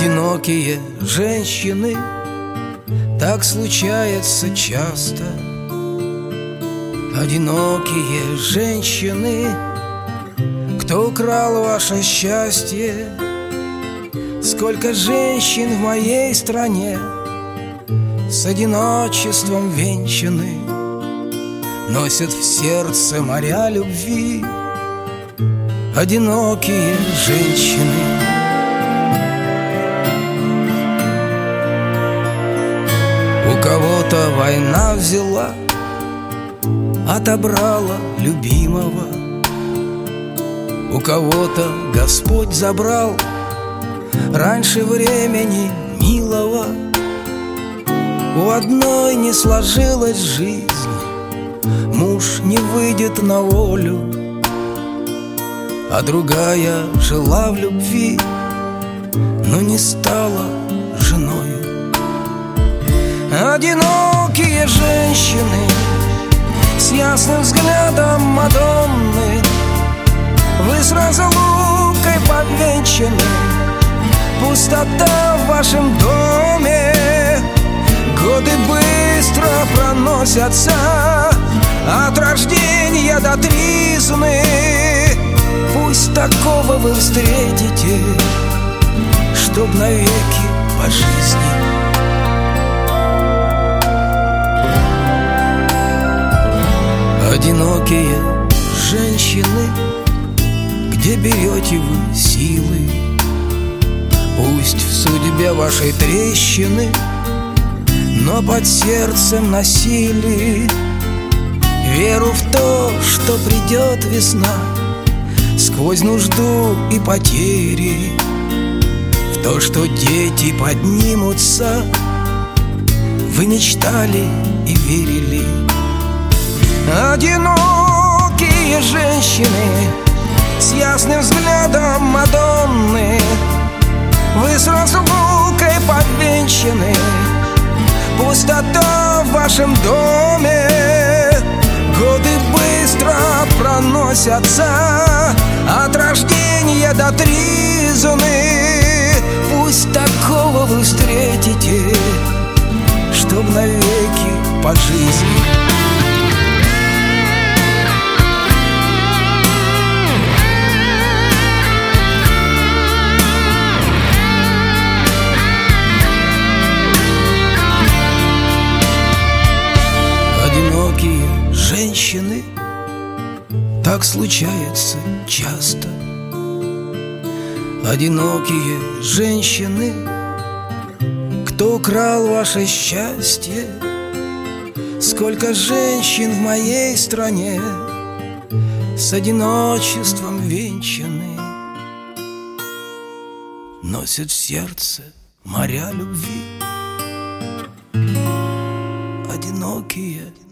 Одинокие женщины, так случается часто. Одинокие женщины, кто украл ваше счастье? Сколько женщин в моей стране с одиночеством венчаны, носят в сердце моря любви. Одинокие женщины. У кого-то война взяла, отобрала любимого. У кого-то Господь забрал раньше времени милого. У одной не сложилась жизнь, муж не выйдет на волю, а другая жила в любви, но не стала женою. Одинокие женщины с ясным взглядом Мадонны, вы с разлукой повенчаны, пустота в вашем доме. Годы быстро проносятся от рождения до тризны. Пусть такого вы встретите, чтоб навеки по жизни. Одинокие женщины, где берете вы силы? Пусть в судьбе вашей трещины, но под сердцем носили веру в то, что придет весна, сквозь нужду и потери, в то, что дети поднимутся. Вы мечтали и верили. Одинокие женщины с ясным взглядом Мадонны, вы с разлукой повенчаны, пустота в вашем доме. Годы быстро проносятся от рождения до тризны. Пусть такого вы встретите, чтоб навеки по жизни. Одинокие женщины, так случается часто. Одинокие женщины, кто украл ваше счастье? Сколько женщин в моей стране с одиночеством венчаны, носят в сердце моря любви. Одинокие